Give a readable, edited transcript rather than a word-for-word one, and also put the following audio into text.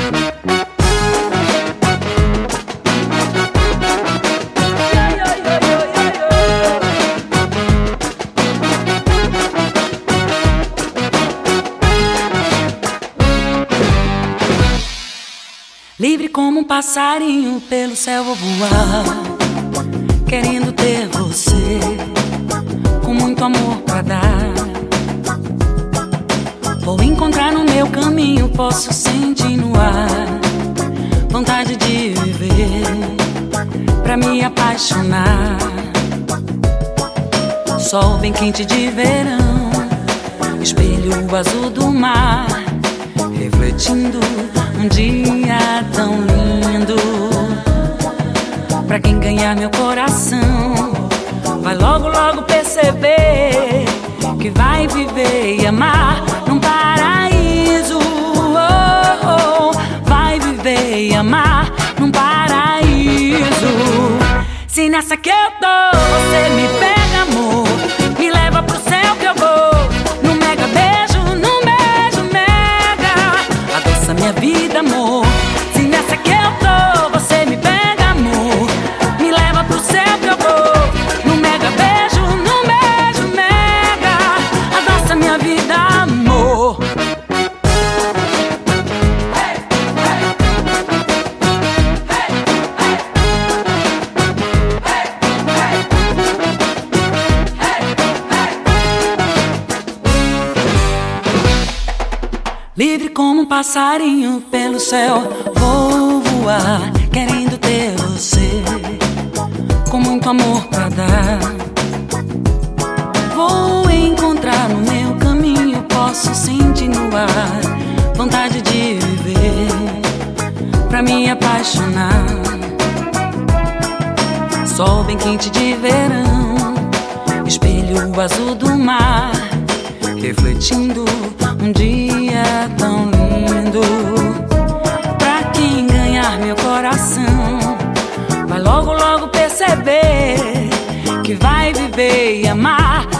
Livre como um passarinho pelo céu vou voar, querendo ter você, com muito amor pra dar. Vou encontrar no meu caminho, posso sentir no ar vontade de viver, pra me apaixonar. Sol bem quente de verão, espelho azul do mar, refletindo um dia tão lindo. Pra quem ganhar meu coração, vai logo, logo perceber que vai viver e amar num paraíso. Oh, oh, vai viver e amar num paraíso. Se nessa que eu tô, você me pega, amor, me leva pro céu que eu vou, num mega beijo, num beijo mega, adoça minha vida, amor. Se nessa que eu tô, você me pega, amor, me leva pro céu que eu vou, num mega beijo, num beijo mega, adoça minha vida, amor. Livre como um passarinho pelo céu vou voar, querendo ter você, com muito amor pra dar. Vou encontrar no meu caminho, posso sentir no ar vontade de viver, pra me apaixonar. Sol bem quente de verão, espelho azul do mar, refletindo um dia tão lindo. Pra quem ganhar meu coração, vai logo, logo perceber que vai viver e amar